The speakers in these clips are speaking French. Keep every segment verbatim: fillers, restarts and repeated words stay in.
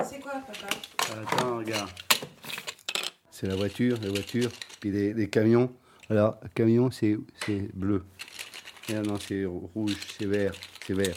C'est quoi, papa? Attends, regarde. C'est la voiture, la voiture, puis les, les camions. Alors, le camion, c'est, c'est bleu. Et non, c'est rouge, c'est vert, c'est vert.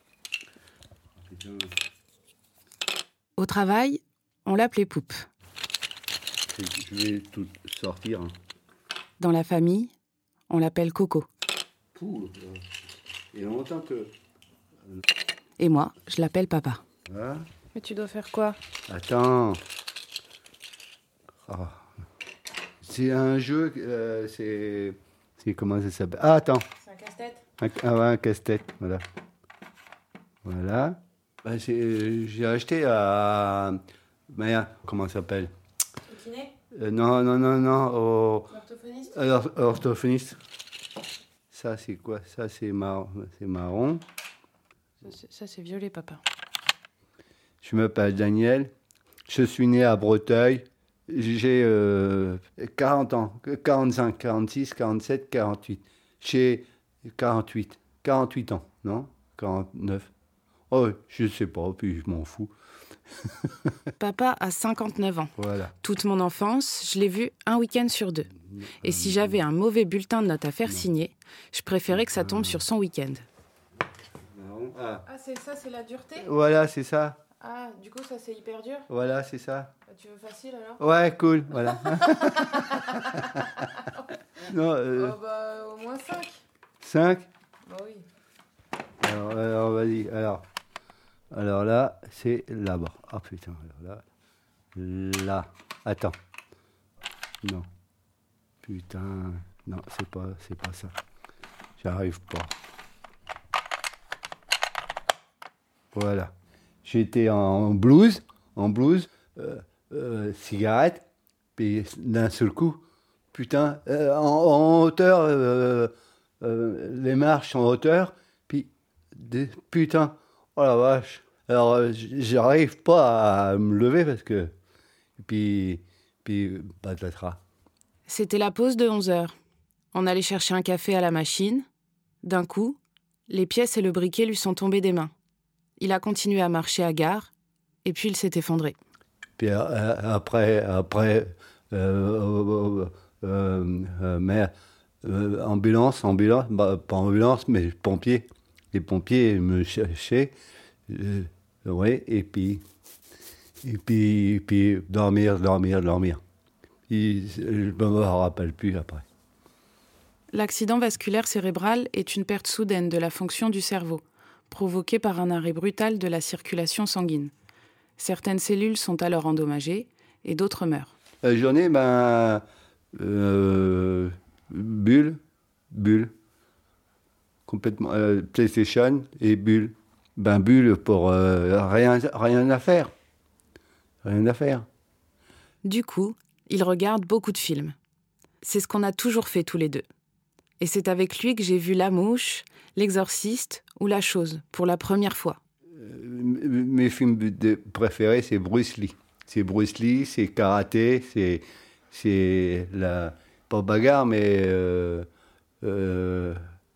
Au travail, on l'appelait Poupe. Je vais tout sortir. Hein. Dans la famille, on l'appelle Coco. Pouh, il y a longtemps que... Et moi, je l'appelle Papa. Voilà. Mais tu dois faire quoi? Attends. Oh. C'est un jeu, euh, c'est... c'est... Comment ça s'appelle? Ah, attends. C'est un casse-tête? Un, ah ouais, un casse-tête, voilà. Voilà. Bah, c'est, j'ai acheté à... Merde, comment ça s'appelle? Au kiné? euh, Non, non, non, non, au... L'orthophoniste? Alors, orthophoniste. Ça, c'est quoi? Ça, c'est marron. C'est marron. Ça, c'est, ça, c'est violet, papa. Je m'appelle Daniel. Je suis né à Breteuil. J'ai euh, quarante ans. quarante-cinq, quarante-six, quarante-sept, quarante-huit. J'ai quarante-huit. quarante-huit ans, non? quarante-neuf. Oh, je sais pas, puis je m'en fous. Papa a cinquante-neuf ans. Voilà. Toute mon enfance, je l'ai vu un week-end sur deux. Et si j'avais un mauvais bulletin de note à faire non. signer, je préférais que ça tombe sur son week-end. Ah. Ah, c'est ça, c'est la dureté? Voilà, c'est ça. Ah, du coup, ça, c'est hyper dur? Voilà, c'est ça. Bah, tu veux facile, alors? Ouais, cool, voilà. non, euh, Oh, bah, au moins cinq. cinq. Bah oui. Alors, alors, vas-y, alors. Alors là, c'est là-bas. Ah putain, alors là. Là. Attends. Non. Putain. Non, c'est pas, c'est pas ça. J'arrive pas. Voilà. J'étais en blues, en blues, euh, euh, cigarette, puis d'un seul coup, putain, euh, en, en hauteur, euh, euh, les marches en hauteur, puis des, putain, oh la vache. Alors, euh, j'arrive pas à me lever parce que, puis, puis, patatras. C'était la pause de onze heures. On allait chercher un café à la machine. D'un coup, les pièces et le briquet lui sont tombés des mains. Il a continué à marcher à gare, et puis il s'est effondré. Puis euh, après, après, euh, euh, euh, euh, mais, euh, ambulance, ambulance, bah, pas ambulance, mais pompiers. Les pompiers me cherchaient, euh, ouais, et puis, et puis, et puis dormir, dormir, dormir. Et je ne me rappelle plus après. L'accident vasculaire cérébral est une perte soudaine de la fonction du cerveau, provoquée par un arrêt brutal de la circulation sanguine. Certaines cellules sont alors endommagées et d'autres meurent. La journée, ben, euh, bulle, bulle, complètement, euh, PlayStation et bulle. Ben, bulle pour euh, rien, rien à faire. Rien à faire. Du coup, il regarde beaucoup de films. C'est ce qu'on a toujours fait tous les deux. Et c'est avec lui que j'ai vu La Mouche, L'Exorciste ou La Chose pour la première fois. Euh, mes films de, préférés, c'est Bruce Lee. C'est Bruce Lee, c'est karaté, c'est, c'est la, pas bagarre, mais euh, euh,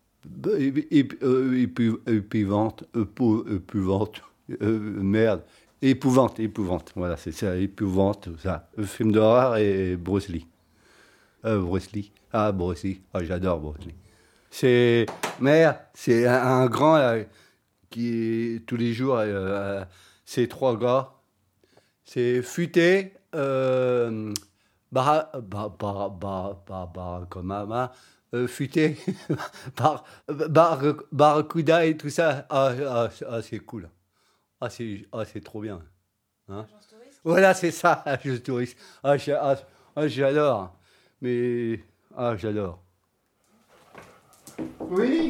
épouvante, épouvante, euh, merde, épouvante, épouvante, voilà, c'est ça, épouvante, ça. Le film d'horreur et Bruce Lee. Euh, Bruce Lee, ah, Bruce Lee, ah, j'adore Bruce Lee. C'est, merde, c'est un, un grand, là, qui, tous les jours, euh, c'est trois gars. C'est futé, euh, bar, bar, bar, bar, bar, bar, Obama, euh, futé, bar, bar, Barracuda et tout ça. Ah, ah, ah c'est cool. Ah, c'est, ah, c'est trop bien. Hein? Voilà, c'est ça, Agence Touriste. Ah, ah, ah, j'adore. Mais, ah, j'adore. Oui.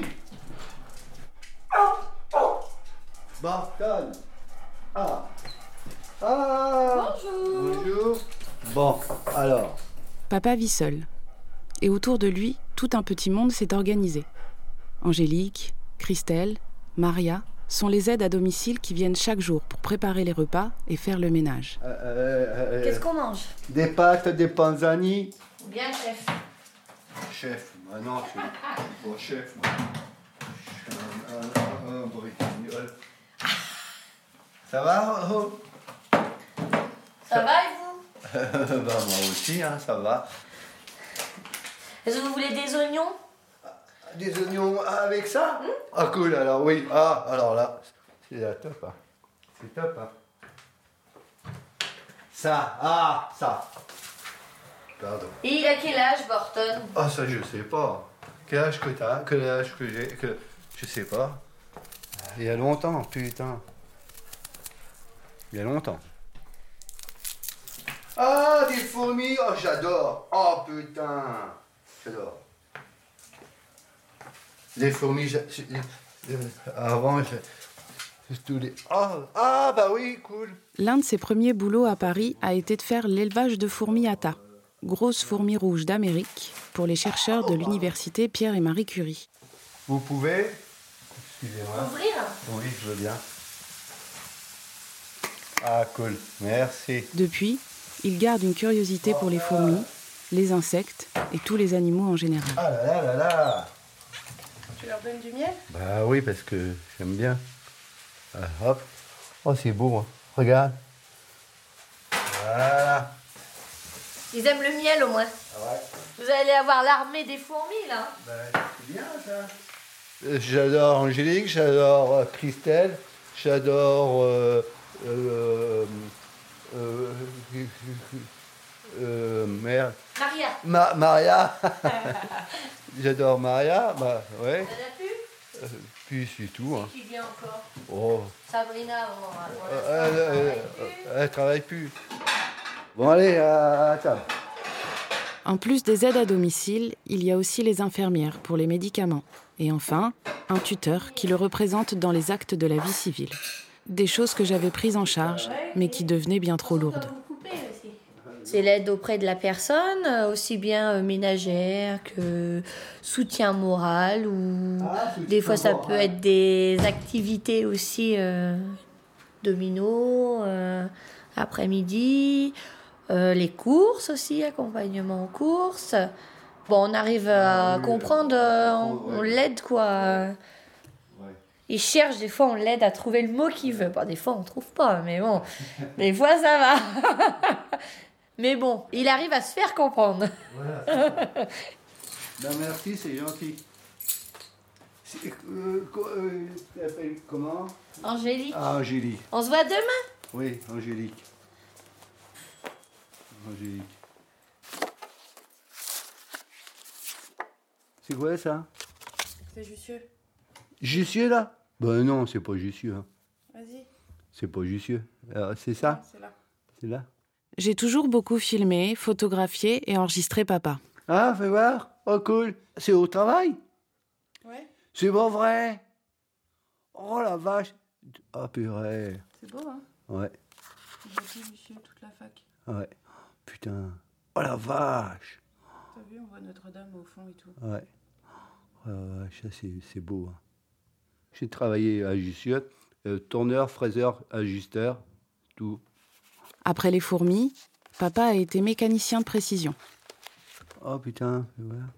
Barton. Ah. Ah. Bonjour. Bonjour. Bon, alors. Papa vit seul. Et autour de lui, tout un petit monde s'est organisé. Angélique, Christelle, Maria sont les aides à domicile qui viennent chaque jour pour préparer les repas et faire le ménage. Euh, euh, euh, Qu'est-ce qu'on mange? Des pâtes, des panzani. Bien, chef. Chef, moi non, je suis pas chef. Moi. Je suis un, un, un briquignol. Ça va, oh? Ça va et vous? Bah, moi aussi, hein, ça va. Est-ce que vous voulez des oignons? Des oignons avec ça? Mmh. Ah cool, alors oui. Ah, alors là, c'est la top. Hein. C'est top. Hein. Ça, ah, ça. Pardon. Et il a quel âge, Borton? Ah, ça, je sais pas. Quel âge que t'as? Quel âge que j'ai? Que... Je sais pas. Il y a longtemps, putain. Il y a longtemps. Ah, des fourmis! Oh, j'adore! Oh, putain! J'adore. Les fourmis, je, je, euh, avant, je, je, tous les... Oh, ah, bah oui, cool! L'un de ses premiers boulots à Paris a été de faire l'élevage de fourmis à tas, grosses fourmis rouges d'Amérique, pour les chercheurs de l'université Pierre et Marie Curie. Vous pouvez... Excusez-moi. Ouvrir? Oui, je veux bien. Ah, cool. Merci. Depuis, il garde une curiosité pour les fourmis, les insectes et tous les animaux en général. Ah là là là là! Tu leur donnes du miel? Bah oui, parce que j'aime bien. Ah, hop. Oh, c'est beau, hein. Regarde. Voilà. Ils aiment le miel au moins. Ah ouais. Vous allez avoir l'armée des fourmis là. Bah, c'est bien ça. Euh, J'adore Angélique, j'adore euh, Christelle, j'adore euh, euh, euh, euh, merde. Maria. Ma- Maria. J'adore Maria, bah ouais. T'en as plus? Euh, puis c'est tout. Hein. Qui vient encore? Oh. Sabrina, bon, pour Euh, l'instant, elle, elle elle, travaille plus. elle travaille plus. Bon allez, à, à table. En plus des aides à domicile, il y a aussi les infirmières pour les médicaments. Et enfin, un tuteur qui le représente dans les actes de la vie civile. Des choses que j'avais prises en charge, mais qui devenaient bien trop lourdes. C'est l'aide auprès de la personne, euh, aussi bien euh, ménagère que soutien moral ou Ah, soutien des fois ça moral. peut être des activités aussi euh, domino, euh, après-midi, euh, les courses aussi, accompagnement aux courses. Bon, on arrive à Ah oui, comprendre, euh, on, on l'aide quoi. Ouais. Il cherche, des fois on l'aide à trouver le mot qu'il veut. Bon, des fois on trouve pas, mais bon, des fois ça va. Mais bon, il arrive à se faire comprendre. Voilà. Ben merci, c'est gentil. C'est, euh, co- euh, tu t'appelles comment? Angélique, Ah, Angélique. on se voit demain? Oui, Angélique. Angélique. C'est quoi ça? C'est Jussieu. Jussieu là? Ben non, c'est pas Jussieu. Hein. Vas-y. C'est pas Jussieu. Alors, c'est ça? C'est là. C'est là? J'ai toujours beaucoup filmé, photographié et enregistré papa. Ah, fais voir. Oh, cool. C'est au travail? Ouais. C'est pas vrai? Oh la vache. Ah, purée. C'est beau, hein? Ouais, J'ai vu Jussieu toute la fac. ouais. Putain. Oh la vache. T'as vu, on voit Notre-Dame au fond et tout. Ouais. Oh la vache, ça c'est, c'est beau. Hein. J'ai travaillé à Jussieu. Euh, tourneur, fraiseur, ajusteur, tout. Après les fourmis, papa a été mécanicien de précision. Oh putain, fais voir.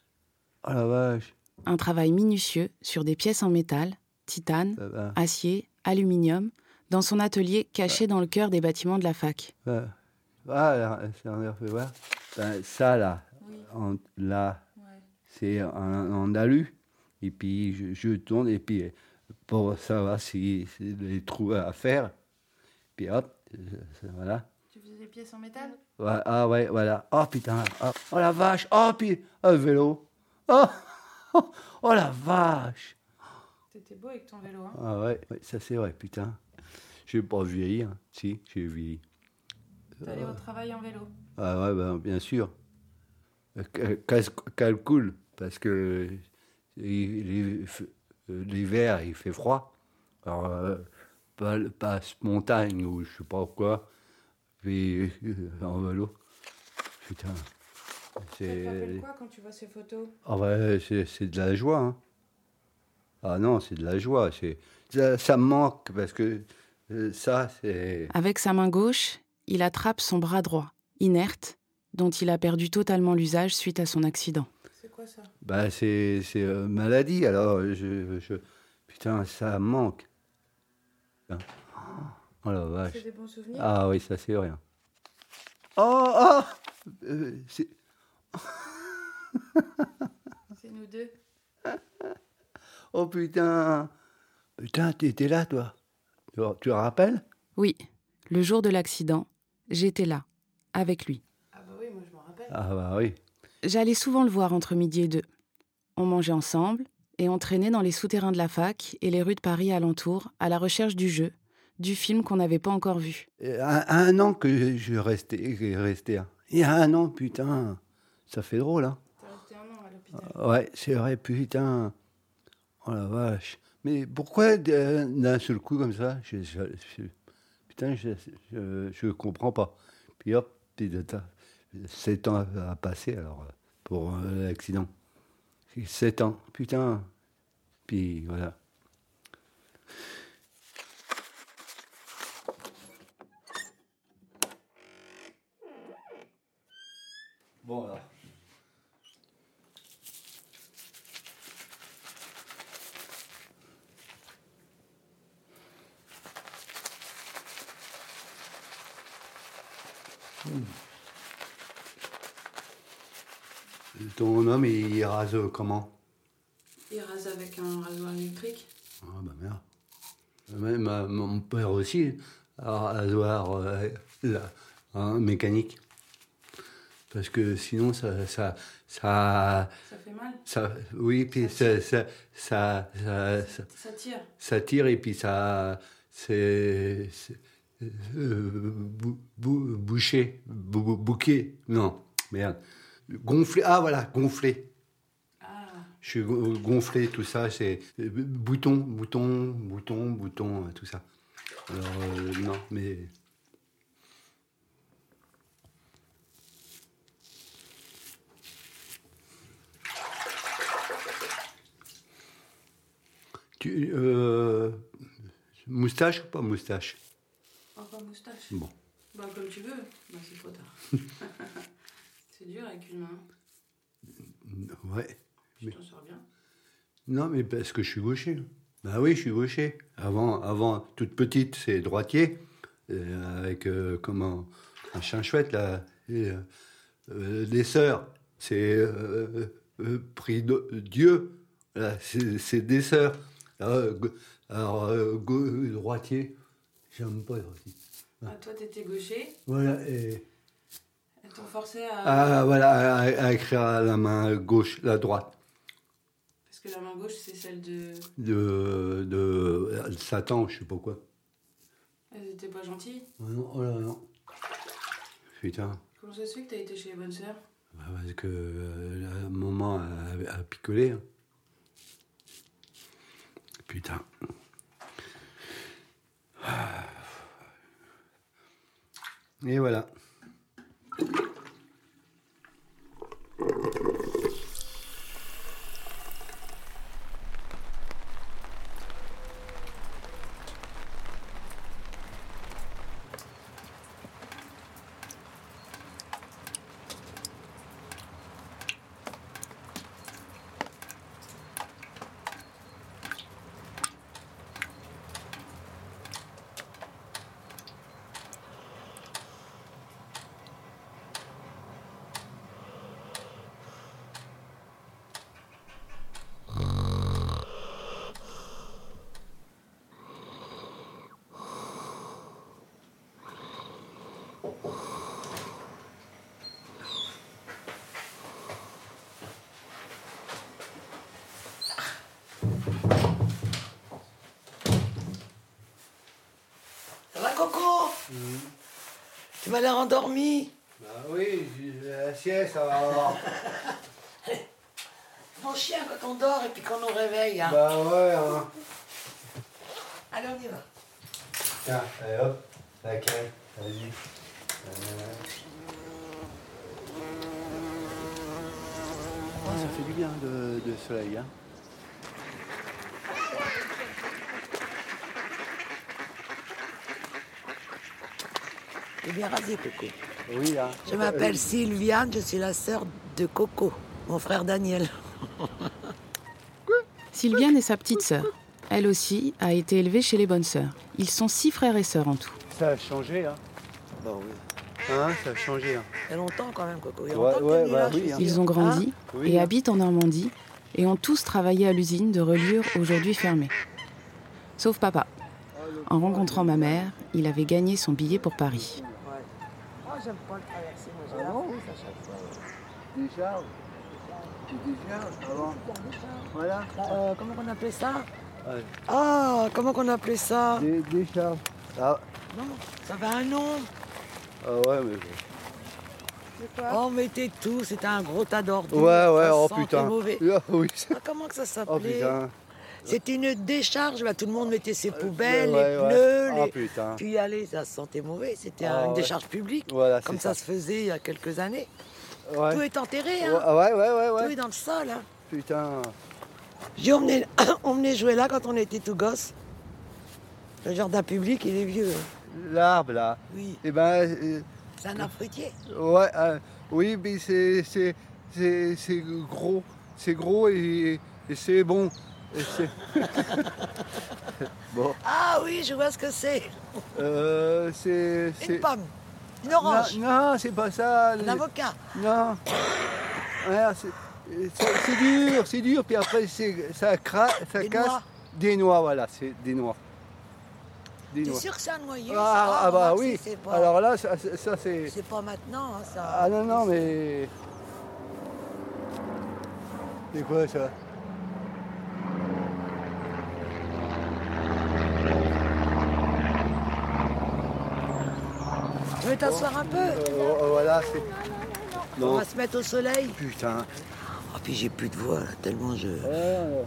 Oh la vache. Un travail minutieux sur des pièces en métal, titane, Ça va. acier, aluminium, dans son atelier caché dans le cœur des bâtiments de la fac. Ouais. Ah, là, c'est un fait voir. Ben, ça là, Oui. en- là, Ouais. c'est en, en alu. Et puis je, je tourne et puis pour savoir si c'est les trous à faire. Puis hop, euh, voilà. Tu faisais des pièces en métal? Ouais, ah ouais, voilà. Oh putain, oh, oh la vache, oh puis un vélo. Oh, oh, oh la vache. T'étais beau avec ton vélo, hein? Ah ouais, ouais, ça c'est vrai, putain. J'ai pas vieilli, hein. Si, j'ai vieilli. T'allais au travail en vélo. Ah ouais, ben, bien sûr. Euh, cal- Calcul, parce que il- il- l'hiver, il fait froid. Alors, euh, pas, passe montagne ou je sais pas quoi, puis euh, en vélo. Putain. Ça te rappelle C'est quoi quand tu vois ces photos? ah ouais, c'est c'est de la joie. Hein. Ah non, c'est de la joie. C'est ça, ça me manque parce que euh, ça, c'est. Avec sa main gauche, il attrape son bras droit, inerte, dont il a perdu totalement l'usage suite à son accident. C'est quoi ça? Bah, c'est c'est euh, maladie. Alors, je, je putain, ça me manque. Putain. Oh la vache. C'est des bons souvenirs? Ah oui, ça c'est rien. Oh, oh euh, c'est... C'est nous deux. Oh putain. Putain, tu étais là, toi. Tu, tu te rappelles? Oui, le jour de l'accident, j'étais là, avec lui. Ah bah oui, moi je m'en rappelle. Ah bah oui. J'allais souvent le voir entre midi et deux. On mangeait ensemble et on traînait dans les souterrains de la fac et les rues de Paris alentour à la recherche du jeu, du film qu'on n'avait pas encore vu. Un, un an que je restais, restais. Hein. Il y a un an, putain. Ça fait drôle, hein. T'es resté un an à l'hôpital. Ouais, c'est vrai, putain. Oh la vache. Mais pourquoi d'un seul coup comme ça je, je, je, Putain, je, je, je comprends pas. Puis hop, sept ans à passer alors pour euh, l'accident. Sept ans, putain. Puis voilà. Bon alors. Hmm. Ton homme, il rase comment? Il rase avec un rasoir électrique. Ah bah merde. Même euh, mon père aussi, un rasoir euh, là, hein, mécanique. Parce que sinon, ça... Ça, ça, Ça fait mal. ça oui, puis ça, ça, ça, ça, ça, Ça tire. ça tire et puis ça... C'est... c'est euh, bou, bou, bouché, bou, bou, bouquet, non, merde. Gonflé, ah voilà, gonflé. Ah. Je suis gonflé, tout ça, c'est bouton, bouton, bouton, bouton, tout ça. Alors, euh, non, mais... Tu, euh, moustache ou pas moustache? Encore moustache. Bon. Bah comme tu veux. Bah c'est trop tard. C'est dur avec une main. Ouais. Tu mais... t'en sors bien. Non, mais parce que je suis gaucher. Bah oui, je suis gaucher. Avant, avant toute petite, c'est droitier. Euh, avec, euh, comment, un chien chouette, là. Et, euh, euh, des sœurs, c'est euh, euh, pris de Dieu. Là, c'est, c'est des sœurs. Alors, alors euh, go, droitier, j'aime pas droitier. Ah, toi t'étais gaucher. Voilà, et... Elles t'ont forcé à... Ah, voilà, à, à écrire à la main gauche, la droite. Parce que la main gauche c'est celle de... De, de Satan, je sais pas quoi. Elles étaient pas gentilles. Oh non, oh là, non. Putain. Comment ça se fait que t'as été chez les bonnes sœurs? Bah parce que euh, la maman a, a picolé. Hein. Putain. Et voilà. Ça va, Coco? Mmh. Tu m'as l'air endormi. Bah oui, la sieste, ça va. Mon chien quand on dort et puis qu'on nous réveille. Hein. Bah ouais, hein. Allez, on y va. Tiens, allez hop, la crème, vas-y. Euh... Oh, ça fait du bien de, de soleil, hein. T'es bien rasé, Coco. Oui, là. Je m'appelle Sylviane, je suis la sœur de Coco, mon frère Daniel. Sylviane est sa petite sœur. Elle aussi a été élevée chez les bonnes sœurs. Ils sont six frères et sœurs en tout. Ça a changé, hein. Bon, oui. Hein, ça a changé. Hein. Il y a longtemps quand même, Coco. Il y a Ouais, longtemps que ouais, t'es venu bah là, oui, je suis hein. sûre. Ils ont grandi Oui, et hein. habitent en Normandie et ont tous travaillé à l'usine de reliure aujourd'hui fermée. Sauf papa. En rencontrant ma mère, il avait gagné son billet pour Paris. Ah, j'aime pas le traverser, moi j'ai la frousse à chaque fois. Décharge. Tu décharges avant. Voilà. Euh, comment qu'on appelait ça? Ouais. Ah, comment qu'on appelait ça? Des, décharge. Ah, Non, ça avait un nom. ah ouais, mais... Oh, on mettait tout, c'était un gros tas d'ordures. Ouais, ouais, ça oh sentait putain. mauvais. Ah, oui. Ah, comment que ça Oh s'appelait? putain. C'était une décharge, là, tout le monde mettait ses poubelles, Ouais, les ouais. pneus, Ah les... putain. Puis allez, ça sentait mauvais, c'était Ah, une ouais. décharge publique, Voilà, comme c'est ça. ça. se faisait il y a quelques années. Ouais. Tout est enterré, Ouais, hein. ouais, ouais, ouais, Tout ouais. est dans le sol, hein. Putain. J'ai emmené, on venait jouer là quand on était tout gosse. Le jardin public, il est vieux. L'arbre, là. Oui, Eh ben, euh, c'est un arbre fruitier. ouais, euh, oui, mais c'est, c'est, c'est, c'est gros. C'est gros et, et c'est bon. Et c'est... bon. Ah oui, je vois ce que c'est. Euh, c'est, c'est... Une pomme, une orange, Non, non, c'est pas ça. un les- avocat. Non. Ouais, c'est, c'est, c'est dur, c'est dur. Puis après, c'est, ça, cra- ça Des casse. noix. Des noix, voilà, c'est des noix. Des T'es noix. sûr que c'est un noyer? Ah, ça ah bah remarque, oui. c'est- c'est pas- Alors là, ça, ça, ça, c'est... C'est pas maintenant, hein, ça. Ah non, non, mais... C'est quoi ça? Tu veux t'asseoir un peu? Euh, voilà, c'est... On Non, va se mettre au soleil. putain. Ah, puis j'ai plus de voix, là, tellement je... Euh,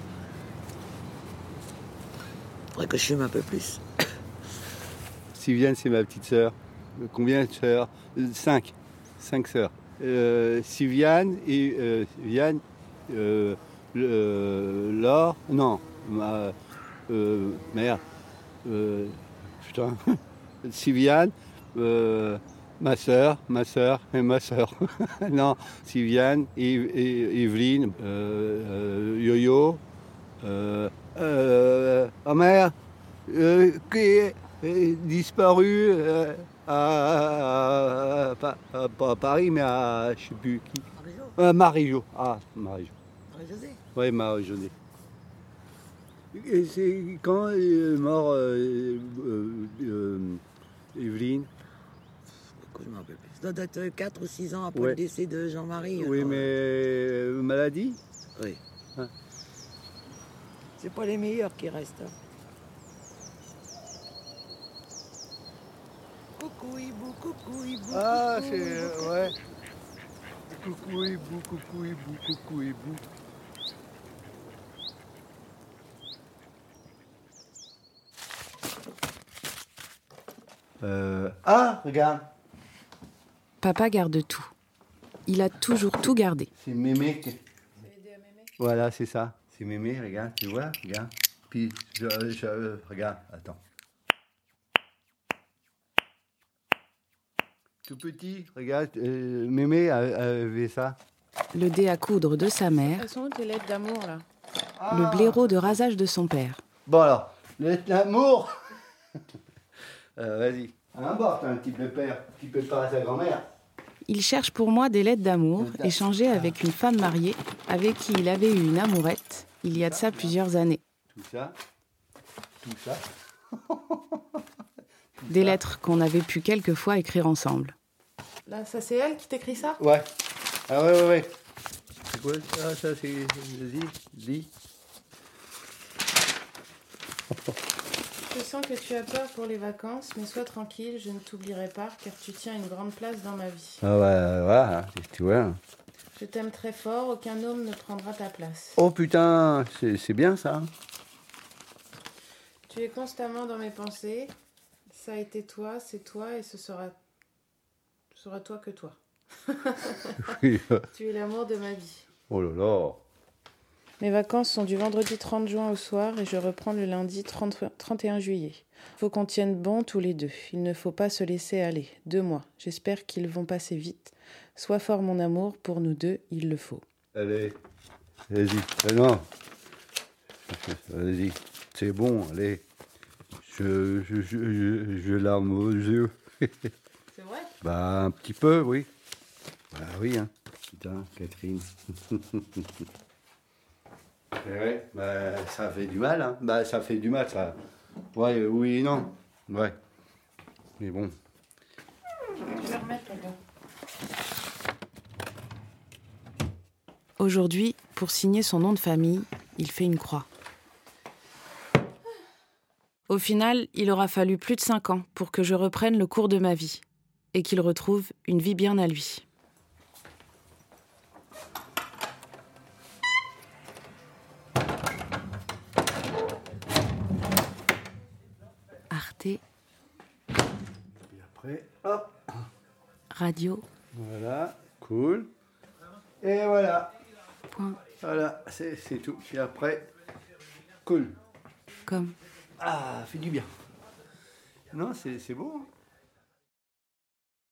Faudrait que je fume un peu plus. Siviane, c'est ma petite sœur. Euh, Combien de sœurs? Euh, Cinq. Cinq sœurs. Euh, Siviane et euh, Viane, euh, le- euh, Laure, non, ma, euh, merde, euh, putain, Siviane, euh, ma sœur, ma sœur et ma sœur. non, Siviane, Yves- et- Evelyne, euh, euh, Yo-Yo, euh, euh, oh merde, euh, qui est est disparu euh, à, à- à- à- pas à Paris, mais à, je sais plus qui. Marie-Jo, Euh, Marie-Jo. Ah, Marie-Jo. Marie-Josée. Oui, Marie-Jo. Et c'est quand est mort euh, euh, euh, Evelyne? Pourquoi je m'en rappelle plus. Ça doit être quatre ou six ans après Ouais. le décès de Jean-Marie. Oui, alors, mais euh, maladie? Oui. Hein. C'est pas les meilleurs qui restent. hein. Coucou hibou, coucou hibou. Ah, coucou. c'est... ouais. Coucou hibou, coucou hibou, coucou hibou. Euh... Ah, regarde. Papa garde tout. Il a toujours tout gardé. C'est Mémé. qui- Voilà, c'est ça. C'est Mémé, regarde, tu vois, regarde. Puis, je, je- regarde, attends. Tout petit, regarde, euh, Mémé a- avait ça. Le dé à coudre de sa mère, Elles sont où tes lettres d'amour là? le blaireau de rasage de son père. Bon alors, l'amour. euh, Vas-y. Un bord, t'as un petit pépère qui prépare à sa grand-mère. Il cherche pour moi des lettres d'amour échangées avec une femme mariée avec qui il avait eu une amourette il y a de ça plusieurs années. Tout ça, tout ça. Des lettres qu'on avait pu quelquefois écrire ensemble. Là, ça c'est elle qui t'écrit ça? Ouais. Ah ouais, ouais, ouais. C'est quoi ça? Ça, c'est... Vas-y, dis. Je sens que tu as peur pour les vacances, mais sois tranquille, je ne t'oublierai pas, car tu tiens une grande place dans ma vie. Ah ouais, voilà, tu vois. Je t'aime très fort, aucun homme ne prendra ta place. Oh putain, c'est c'est bien ça. Tu es constamment dans mes pensées. Ça a été toi, c'est toi, et ce sera, ce sera toi que toi. Oui. Tu es l'amour de ma vie. Oh là là. Mes vacances sont du vendredi trente juin au soir et je reprends le lundi trente, trente et un juillet. Faut qu'on tienne bon tous les deux. Il ne faut pas se laisser aller. Deux mois. J'espère qu'ils vont passer vite. Sois fort mon amour, pour nous deux, il le faut. Allez, vas-y. Ah non. Vas-y. C'est bon, allez. Je, je, je, je, je larme aux yeux. C'est vrai? Bah, un petit peu, oui. Bah oui, hein. Putain, Catherine. Ouais, bah, ça fait du mal, hein. Bah, ça fait du mal, ça. Ouais, euh, oui et non. Ouais. Mais bon. Je vais remettre là-bas. Aujourd'hui, pour signer son nom de famille, il fait une croix. Au final, il aura fallu plus de cinq ans pour que je reprenne le cours de ma vie et qu'il retrouve une vie bien à lui. Arte, Et après, hop. radio, Voilà, cool. Et voilà. point, Voilà, c'est, c'est tout. Et après, cool. com. Ah, fait du bien. Non, c'est, c'est beau. Hein.